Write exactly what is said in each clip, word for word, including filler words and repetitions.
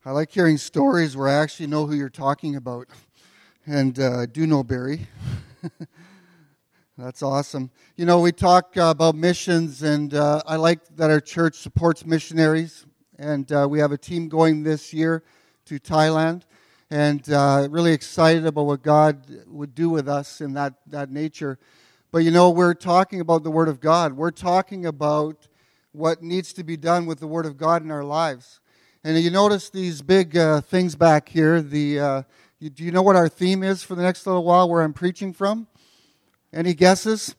I like hearing stories where I actually know who you're talking about. And uh, I do know Barry. That's awesome. You know, we talk uh, about missions, and uh, I like that our church supports missionaries. And uh, we have a team going this year to Thailand. And uh, really excited about what God would do with us in that, that nature. But, you know, we're talking about the Word of God. We're talking about what needs to be done with the Word of God in our lives. And you notice these big uh, things back here. The uh, you, do you know what our theme is for the next little while where I'm preaching from? Any guesses?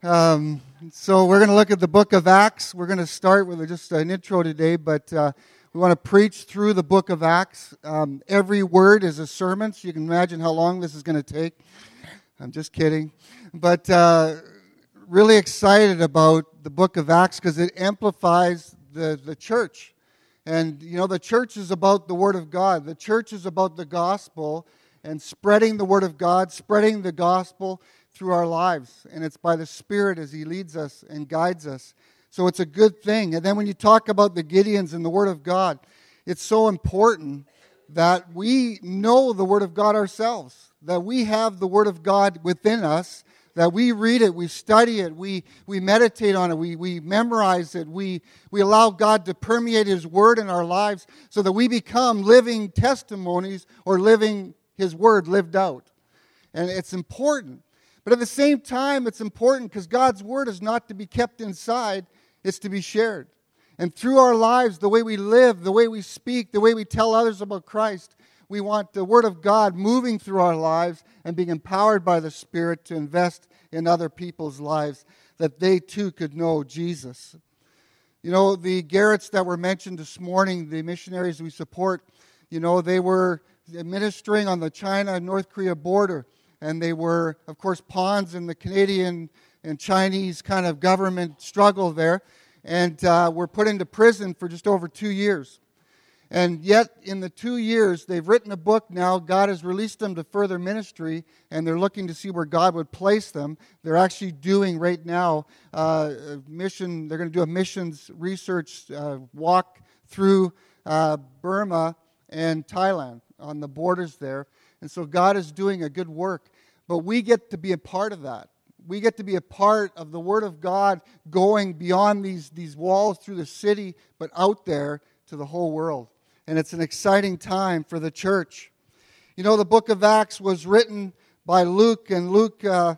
Um, so we're going to look at the book of Acts. We're going to start with just an intro today, but uh, we want to preach through the book of Acts. Um, every word is a sermon, so you can imagine how long this is going to take. I'm just kidding. But uh, really excited about the book of Acts because it amplifies the, the church. And, you know, the church is about the Word of God. The church is about the gospel and spreading the Word of God, spreading the gospel through our lives. And it's by the Spirit as He leads us and guides us. So it's a good thing. And then when you talk about the Gideons and the Word of God, it's so important that we know the Word of God ourselves, that we have the Word of God within us, that we read it, we study it, we, we meditate on it, we, we memorize it, we, we allow God to permeate His Word in our lives so that we become living testimonies or living His Word lived out. And it's important. But at the same time, it's important because God's Word is not to be kept inside, it's to be shared. And through our lives, the way we live, the way we speak, the way we tell others about Christ, we want the Word of God moving through our lives and being empowered by the Spirit to invest in other people's lives that they too could know Jesus. You know, the Garretts that were mentioned this morning, the missionaries we support, you know, they were ministering on the China-North Korea border. And they were, of course, pawns in the Canadian and Chinese kind of government struggle there. And uh, were put into prison for just over two years. And yet, in the two years, they've written a book now. God has released them to further ministry, and they're looking to see where God would place them. They're actually doing right now uh, a mission. They're going to do a missions research uh, walk through uh, Burma and Thailand on the borders there. And so God is doing a good work. But we get to be a part of that. We get to be a part of the Word of God going beyond these, these walls through the city, but out there to the whole world. And it's an exciting time for the church. You know, the book of Acts was written by Luke, and Luke, uh,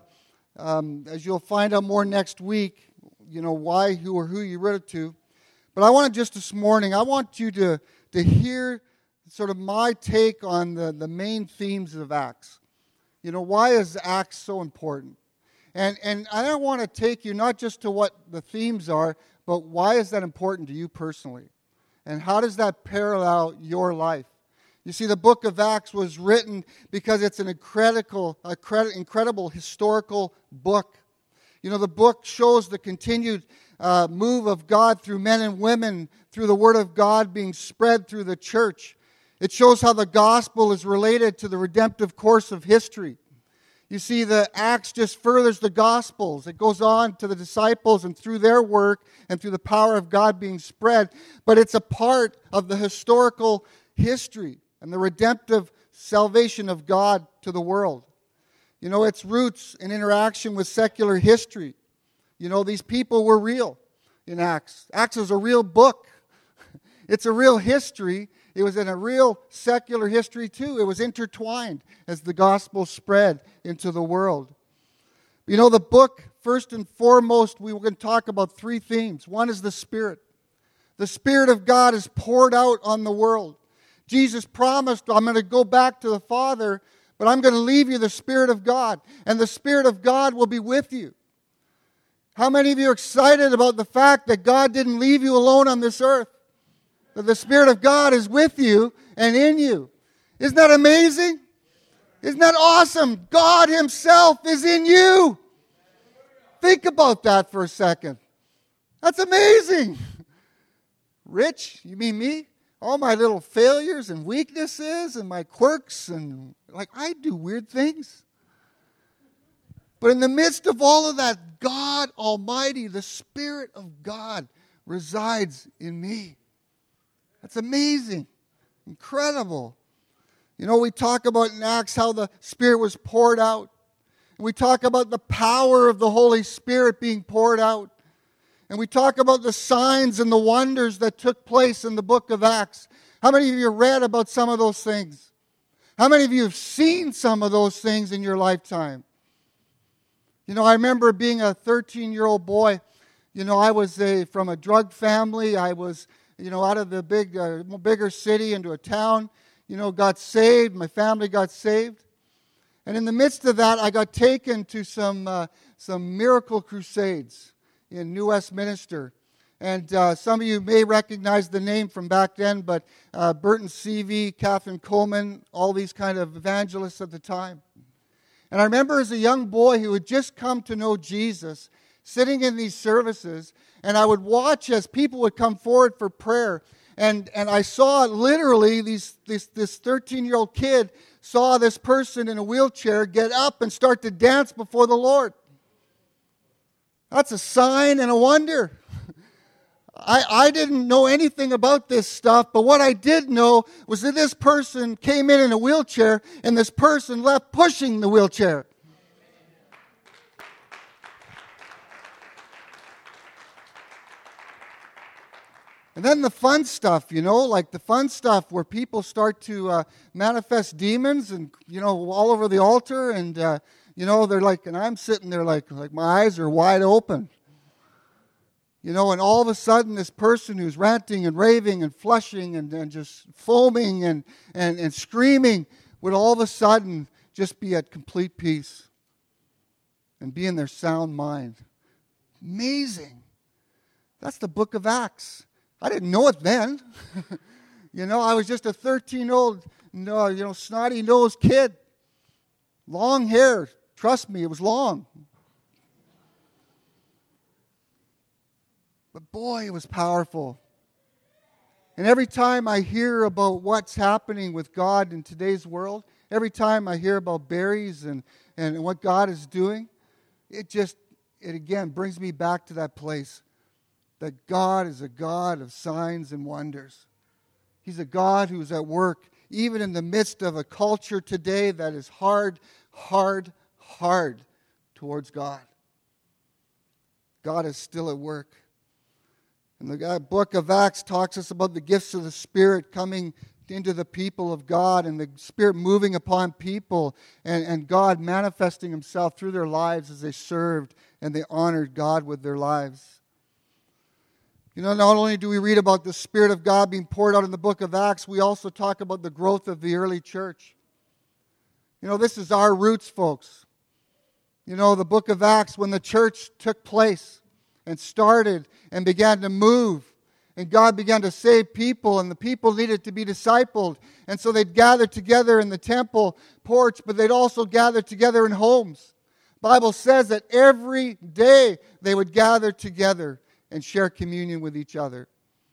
um, as you'll find out more next week, you know, why, who, or who you wrote it to. But I want to just this morning, I want you to, to hear sort of my take on the, the main themes of Acts. You know, why is Acts so important? And and I don't want to take you not just to what the themes are, but why is that important to you personally? And how does that parallel your life? You see, the book of Acts was written because it's an incredible, incredible historical book. You know, the book shows the continued uh, move of God through men and women, through the Word of God being spread through the church. It shows how the gospel is related to the redemptive course of history. You see, the Acts just furthers the Gospels. It goes on to the disciples and through their work and through the power of God being spread. But it's a part of the historical history and the redemptive salvation of God to the world. You know, its roots in interaction with secular history. You know, these people were real in Acts. Acts is a real book. It's a real history. It was in a real secular history too. It was intertwined as the gospel spread into the world. You know, the book, first and foremost, we were going to talk about three themes. One is the Spirit. The Spirit of God is poured out on the world. Jesus promised, I'm going to go back to the Father, but I'm going to leave you the Spirit of God. And the Spirit of God will be with you. How many of you are excited about the fact that God didn't leave you alone on this earth? That the Spirit of God is with you and in you. Isn't that amazing? Isn't that awesome? God Himself is in you. Think about that for a second. That's amazing. Rich, you mean me? All my little failures and weaknesses and my quirks and like I do weird things. But in the midst of all of that, God Almighty, the Spirit of God resides in me. That's amazing. Incredible. You know, we talk about in Acts how the Spirit was poured out. And we talk about the power of the Holy Spirit being poured out. And we talk about the signs and the wonders that took place in the book of Acts. How many of you read about some of those things? How many of you have seen some of those things in your lifetime? You know, I remember being a thirteen-year-old boy. You know, I was a, from a drug family. I was, you know, out of the big, uh, bigger city into a town. You know, got saved. My family got saved. And in the midst of that, I got taken to some uh, some miracle crusades in New Westminster. And uh, some of you may recognize the name from back then, but uh, Burton Seavey, Catherine Coleman, all these kind of evangelists at the time. And I remember as a young boy who had just come to know Jesus, sitting in these services, and I would watch as people would come forward for prayer. And, and I saw literally these, this, this thirteen-year-old kid saw this person in a wheelchair get up and start to dance before the Lord. That's a sign and a wonder. I, I didn't know anything about this stuff, but what I did know was that this person came in in a wheelchair, and this person left pushing the wheelchair. And then the fun stuff, you know, like the fun stuff where people start to uh, manifest demons and, you know, all over the altar. And, uh, you know, they're like, and I'm sitting there like, like my eyes are wide open. You know, and all of a sudden this person who's ranting and raving and flushing and, and just foaming and, and, and screaming would all of a sudden just be at complete peace and be in their sound mind. Amazing. That's the book of Acts. I didn't know it then. You know, I was just a thirteen-year-old, you know, snotty-nosed kid. Long hair. Trust me, it was long. But boy, it was powerful. And every time I hear about what's happening with God in today's world, every time I hear about berries and, and what God is doing, it just, it again brings me back to that place that God is a God of signs and wonders. He's a God who's at work, even in the midst of a culture today that is hard, hard, hard towards God. God is still at work. And the book of Acts talks us about the gifts of the Spirit coming into the people of God and the Spirit moving upon people and, and God manifesting Himself through their lives as they served and they honored God with their lives. You know, not only do we read about the Spirit of God being poured out in the book of Acts, we also talk about the growth of the early church. You know, this is our roots, folks. You know, the book of Acts, when the church took place and started and began to move, and God began to save people, and the people needed to be discipled. And so they'd gather together in the temple porch, but they'd also gather together in homes. The Bible says that every day they would gather together and share communion with each other.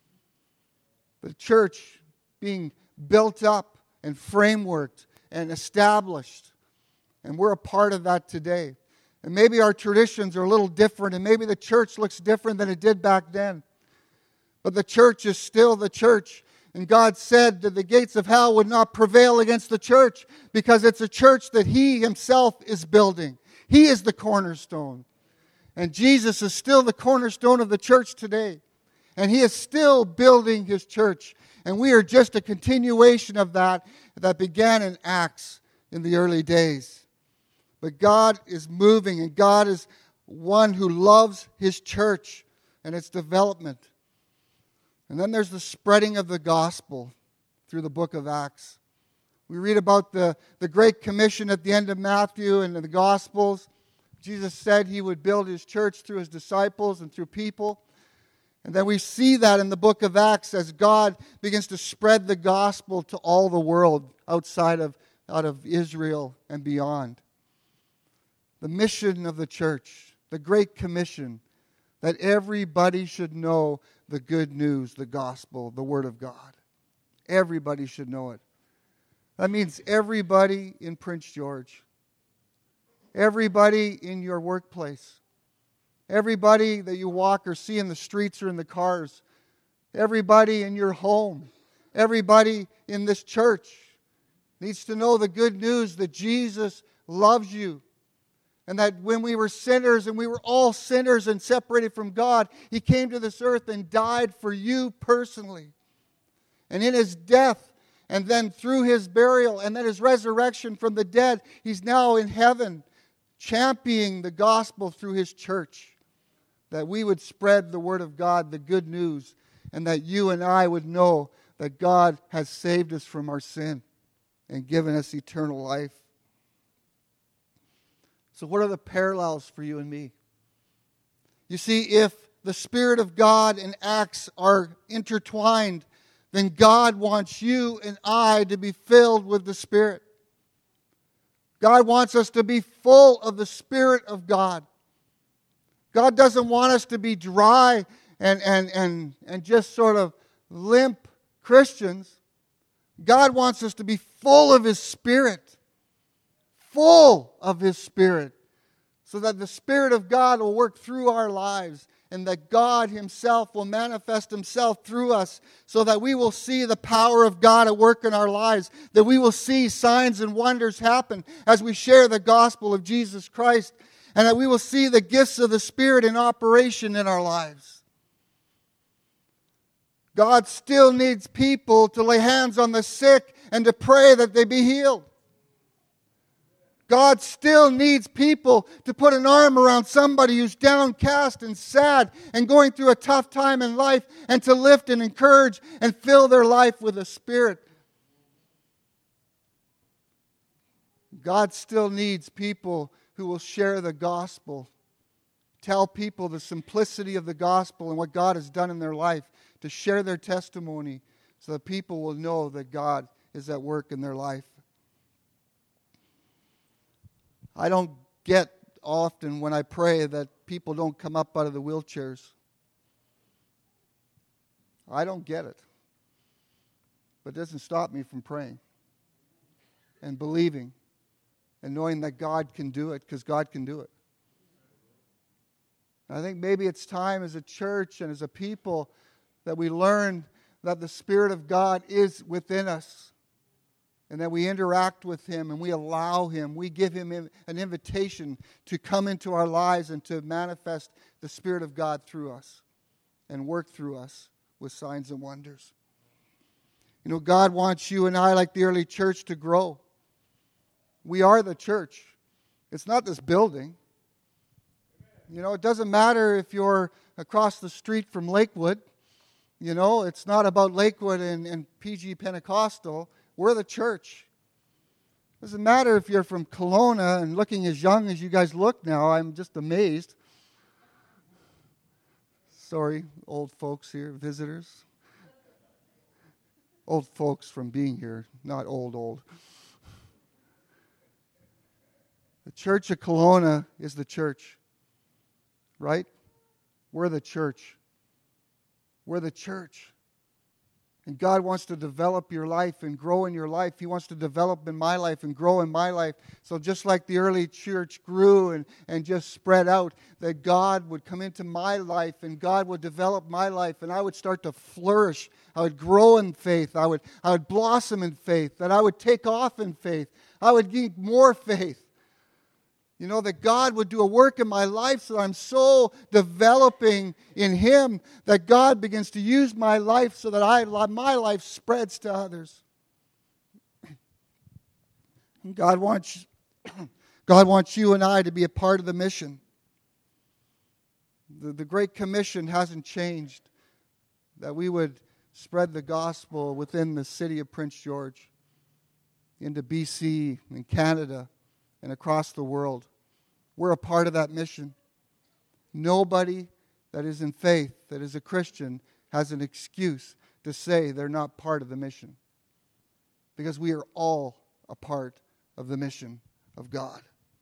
The church being built up and frameworked and established. And we're a part of that today. And maybe our traditions are a little different, and maybe the church looks different than it did back then. But the church is still the church. And God said that the gates of hell would not prevail against the church because it's a church that He Himself is building. He is the cornerstone. And Jesus is still the cornerstone of the church today. And He is still building His church. And we are just a continuation of that that began in Acts in the early days. But God is moving, and God is one who loves His church and its development. And then there's the spreading of the gospel through the book of Acts. We read about the, the Great Commission at the end of Matthew and the Gospels. Jesus said He would build His church through His disciples and through people. And then we see that in the book of Acts as God begins to spread the gospel to all the world outside of, out of Israel and beyond. The mission of the church, the Great Commission, that everybody should know the good news, the gospel, the Word of God. Everybody should know it. That means everybody in Prince George. Everybody in your workplace. Everybody that you walk or see in the streets or in the cars. Everybody in your home. everybody in this church needs to know the good news that Jesus loves you. And that when we were sinners, and we were all sinners and separated from God, He came to this earth and died for you personally. And in His death, and then through His burial, and then His resurrection from the dead, He's now in heaven, championing the gospel through His church. That we would spread the word of God, the good news, and that you and I would know that God has saved us from our sin and given us eternal life. So what are the parallels for you and me? You see, if the Spirit of God and Acts are intertwined, then God wants you and I to be filled with the Spirit. God wants us to be full of the Spirit of God. God doesn't want us to be dry and, and, and, and just sort of limp Christians. God wants us to be full of His Spirit. Full of His Spirit. So that the Spirit of God will work through our lives. And that God Himself will manifest Himself through us. So that we will see the power of God at work in our lives. That we will see signs and wonders happen as we share the gospel of Jesus Christ. And that we will see the gifts of the Spirit in operation in our lives. God still needs people to lay hands on the sick and to pray that they be healed. God still needs people to put an arm around somebody who's downcast and sad and going through a tough time in life, and to lift and encourage and fill their life with the Spirit. God still needs people who will share the gospel, tell people the simplicity of the gospel and what God has done in their life, to share their testimony so that people will know that God is at work in their life. I don't get often when I pray that people don't come up out of the wheelchairs. I don't get it. But it doesn't stop me from praying and believing and knowing that God can do it, because God can do it. I think maybe it's time as a church and as a people that we learn that the Spirit of God is within us. And that we interact with Him and we allow Him, we give Him an invitation to come into our lives and to manifest the Spirit of God through us and work through us with signs and wonders. You know, God wants you and I, like the early church, to grow. We are the church. It's not this building. You know, it doesn't matter if you're across the street from Lakewood. You know, it's not about Lakewood and, and P G Pentecostal. We're the church. Doesn't matter if you're from Kelowna and looking as young as you guys look now. I'm just amazed. Sorry, old folks here, visitors. Old folks from being here, not old, old. The Church of Kelowna is the church, right? We're the church. We're the church. And God wants to develop your life and grow in your life. He wants to develop in my life and grow in my life. So just like the early church grew and, and just spread out, that God would come into my life and God would develop my life, and I would start to flourish. I would grow in faith. I would, I would blossom in faith. That I would take off in faith. I would gain more faith. You know, that God would do a work in my life so that I'm so developing in Him that God begins to use my life so that I, my life spreads to others. And God wants, God wants you and I to be a part of the mission. The, the Great Commission hasn't changed. That we would spread the gospel within the city of Prince George, into B C and Canada, and across the world. We're a part of that mission. Nobody that is in faith, that is a Christian, has an excuse to say they're not part of the mission. Because we are all a part of the mission of God.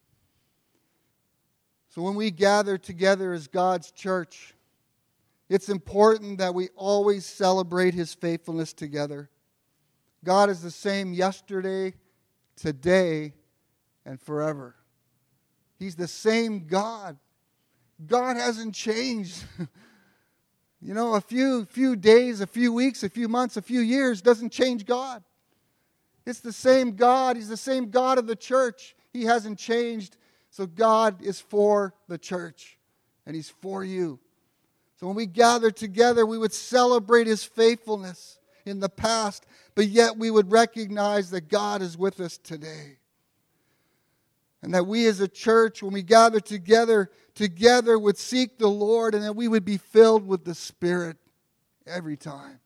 So when we gather together as God's church, it's important that we always celebrate His faithfulness together. God is the same yesterday, today, and forever. He's the same God. God hasn't changed. You know, a few few days, a few weeks, a few months, a few years doesn't change God. It's the same God. He's the same God of the church. He hasn't changed. So God is for the church, and He's for you. So when we gather together, we would celebrate His faithfulness in the past, but yet we would recognize that God is with us today. And that we as a church, when we gather together, together would seek the Lord, and that we would be filled with the Spirit every time.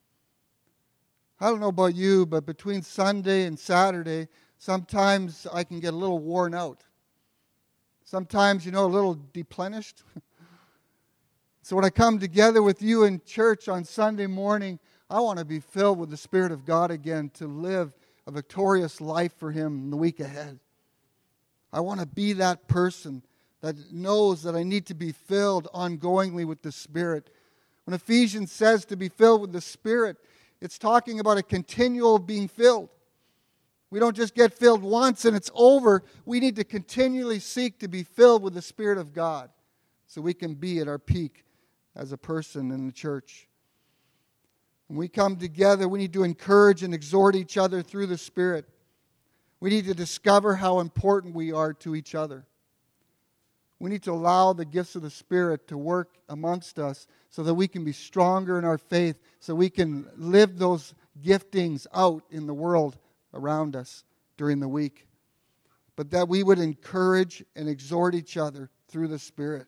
I don't know about you, but between Sunday and Saturday, sometimes I can get a little worn out. Sometimes, you know, a little deplenished. So when I come together with you in church on Sunday morning, I want to be filled with the Spirit of God again to live a victorious life for Him in the week ahead. I want to be that person that knows that I need to be filled ongoingly with the Spirit. When Ephesians says to be filled with the Spirit, it's talking about a continual being filled. We don't just get filled once and it's over. We need to continually seek to be filled with the Spirit of God so we can be at our peak as a person in the church. When we come together, we need to encourage and exhort each other through the Spirit. We need to discover how important we are to each other. We need to allow the gifts of the Spirit to work amongst us so that we can be stronger in our faith, so we can live those giftings out in the world around us during the week. But that we would encourage and exhort each other through the Spirit.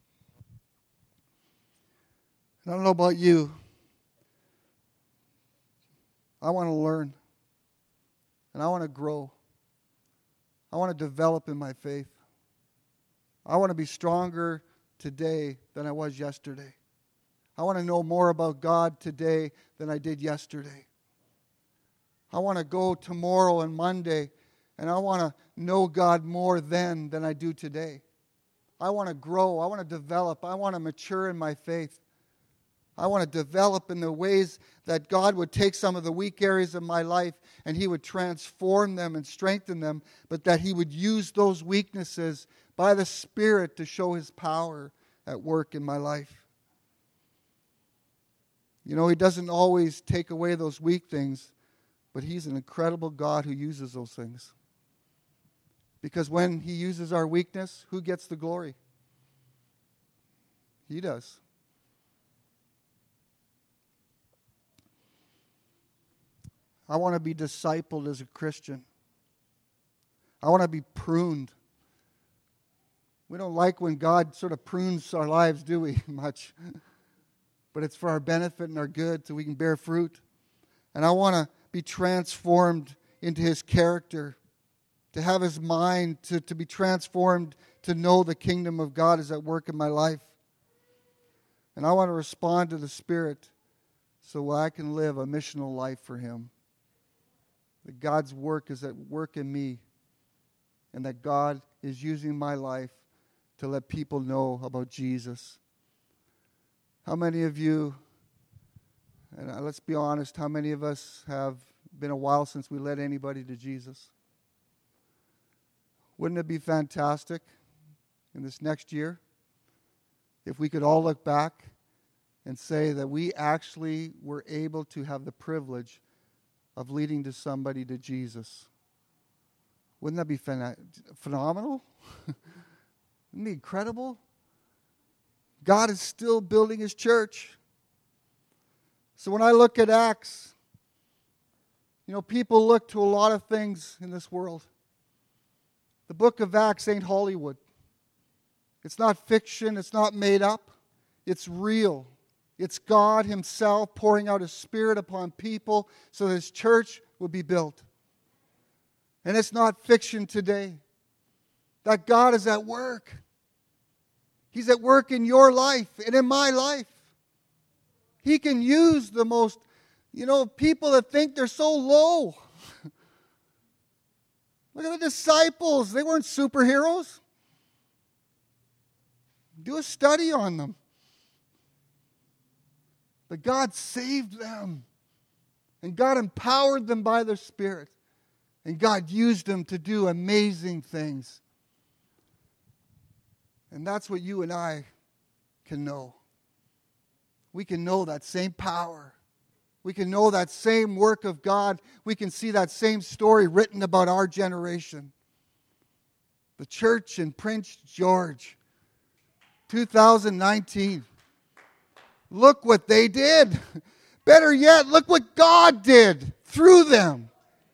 I don't know about you. I want to learn. And I want to grow. I want to develop in my faith. I want to be stronger today than I was yesterday. I want to know more about God today than I did yesterday. I want to go tomorrow and Monday, and I want to know God more then than I do today. I want to grow. I want to develop. I want to mature in my faith. I want to develop in the ways that God would take some of the weak areas of my life and He would transform them and strengthen them, but that He would use those weaknesses by the Spirit to show His power at work in my life. You know, He doesn't always take away those weak things, but He's an incredible God who uses those things. Because when He uses our weakness, who gets the glory? He does. I want to be discipled as a Christian. I want to be pruned. We don't like when God sort of prunes our lives, do we, much? But it's for our benefit and our good so we can bear fruit. And I want to be transformed into His character, to have His mind, to, to be transformed, to know the kingdom of God is at work in my life. And I want to respond to the Spirit so I can live a missional life for Him. That God's work is at work in me, and that God is using my life to let people know about Jesus. How many of you, and let's be honest, how many of us have been a while since we led anybody to Jesus? Wouldn't it be fantastic in this next year if we could all look back and say that we actually were able to have the privilege of leading to somebody to Jesus? Wouldn't that be phen- phenomenal? Wouldn't it be incredible? God is still building His church. So when I look at Acts, you know, people look to a lot of things in this world. The book of Acts ain't Hollywood. It's not fiction. It's not made up. It's real. It's God Himself pouring out His Spirit upon people so that His church would be built. And it's not fiction today. That God is at work. He's at work in your life and in my life. He can use the most, you know, people that think they're so low. Look at the disciples. They weren't superheroes. Do a study on them. But God saved them. And God empowered them by their Spirit. And God used them to do amazing things. And that's what you and I can know. we can know that same power. We can know that same work of God. We can see that same story written about our generation. The church in Prince George, two thousand nineteen. Look what they did. Better yet, look what God did through them.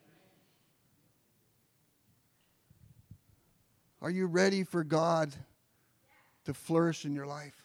Are you ready for God to flourish in your life?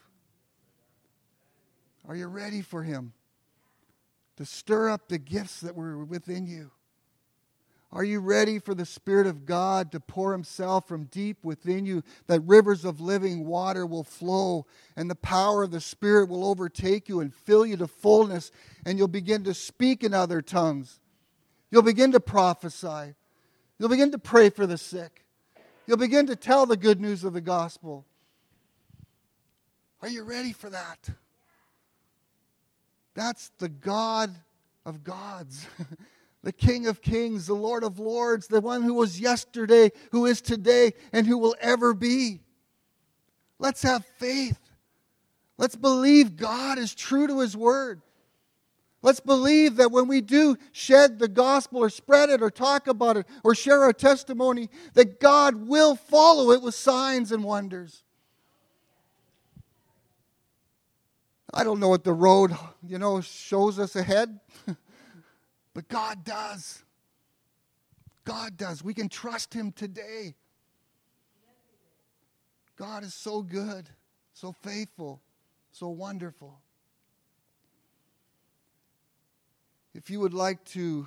Are you ready for Him to stir up the gifts that were within you? Are you ready for the Spirit of God to pour Himself from deep within you, that rivers of living water will flow and the power of the Spirit will overtake you and fill you to fullness, and you'll begin to speak in other tongues. You'll begin to prophesy. You'll begin to pray for the sick. You'll begin to tell the good news of the gospel. Are you ready for that? That's the God of gods. The King of kings, the Lord of lords, the one who was yesterday, who is today, and who will ever be. Let's have faith. Let's believe God is true to His word. Let's believe that when we do shed the gospel or spread it or talk about it or share our testimony, that God will follow it with signs and wonders. I don't know what the road, you know, shows us ahead. But God does. God does. We can trust Him today. God is so good, so faithful, so wonderful. If you would like to,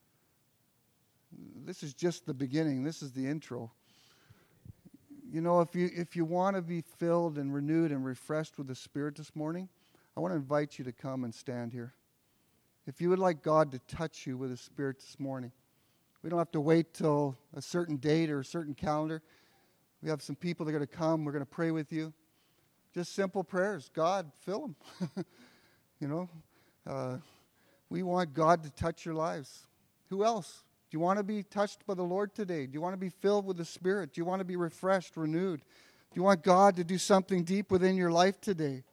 this is just the beginning. This is the intro. You know, if you if you want to be filled and renewed and refreshed with the Spirit this morning, I want to invite you to come and stand here. If you would like God to touch you with His Spirit this morning, we don't have to wait till a certain date or a certain calendar. We have some people that are going to come. We're going to pray with you. Just simple prayers. God, fill them. you know, uh, we want God to touch your lives. Who else? Do you want to be touched by the Lord today? Do you want to be filled with the Spirit? Do you want to be refreshed, renewed? Do you want God to do something deep within your life today?